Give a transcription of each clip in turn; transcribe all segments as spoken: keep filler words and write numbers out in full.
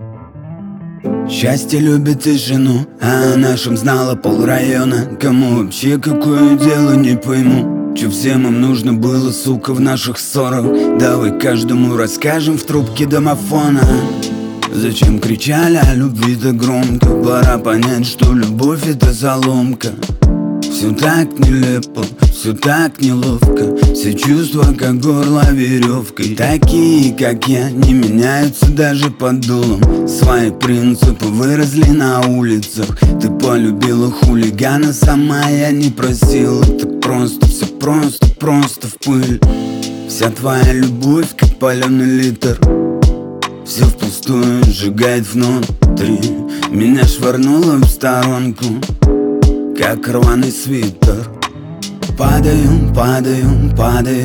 Счастье любит тишину, а о нашем знала полрайона. Кому вообще какое дело, не пойму. Че всем им нужно было, сука, в наших ссорах? Давай каждому расскажем в трубке домофона. Зачем кричали о любви так громко? Пора понять, что любовь это заломка. Все так нелепо, все так неловко. Все чувства, как горло веревкой. Такие, как я, не меняются даже под дулом. Свои принципы выросли на улицах. Ты полюбила хулигана сама, я не просила. Так просто, все просто, просто в пыль. Вся твоя любовь, как паленый литр. Все впустую сжигает внутри. Меня швырнуло в сторонку, как рваный свитер. Падаю, падаю, падаю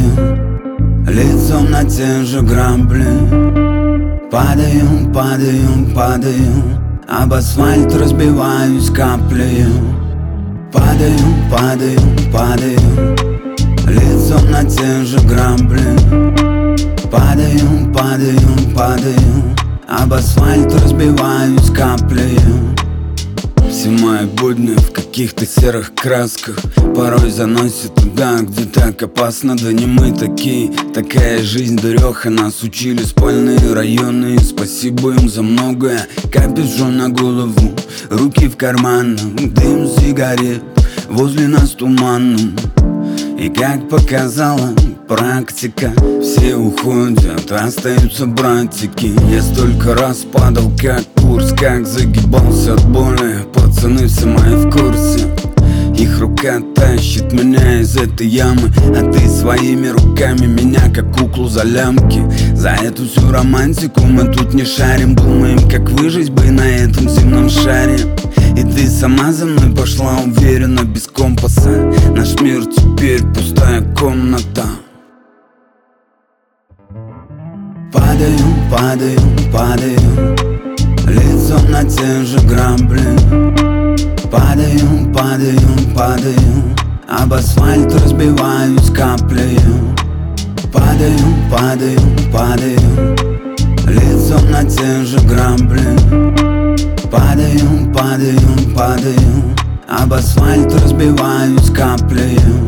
лицом на те же грабли. Падаю, падаю, падаю, об асфальт разбиваюсь каплею. Падаю, падаю, падаю лицом на те же грабли. Падаю, падаю, падаю, об асфальт разбиваюсь каплею. Все мои будни в каких-то серых красках. Порой заносит туда, где так опасно. Да не мы такие, такая жизнь, дуреха. Нас учили спальные районы, спасибо им за многое. Капюшон на голову, руки в карманах, дым сигарет, возле нас туманным. И как показала практика, все уходят, остаются братики. Я столько раз падал, как курс, как загибался от боли. Пацаны все мои в курсе. Их рука тащит меня из этой ямы, а ты своими руками меня, как куклу за лямки. За эту всю романтику мы тут не шарим. Думаем, как выжить бы на этом земном шаре. И ты сама за мной пошла уверенно, без компаса. Наш мир теперь пустая комната. Падаю, падаю, падаю лицом на те же грабли. Падаю, падаю, падаю, об асфальт разбиваюсь каплею. Падаю, падаю, падаю лицом на те же грабли. Падаю, падаю, падаю, об асфальт разбиваюсь каплею.